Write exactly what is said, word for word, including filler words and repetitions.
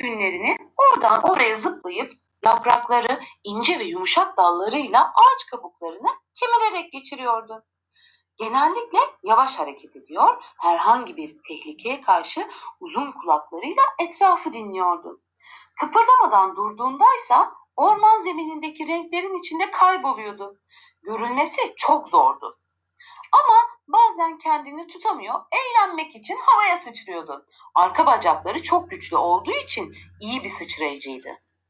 günlerini oradan oraya zıplayıp yaprakları ince ve yumuşak dallarıyla ağaç kabuklarını kemirerek geçiriyordu. Genellikle yavaş hareket ediyor, herhangi bir tehlikeye karşı uzun kulaklarıyla etrafı dinliyordu. Kıpırdamadan durduğundaysa orman zeminindeki renklerin içinde kayboluyordu. Görülmesi çok zordu. Ama bazen kendini tutamıyor, eğlenmek için havaya sıçrıyordu. Arka bacakları çok güçlü olduğu için iyi bir sıçrayıcıydı.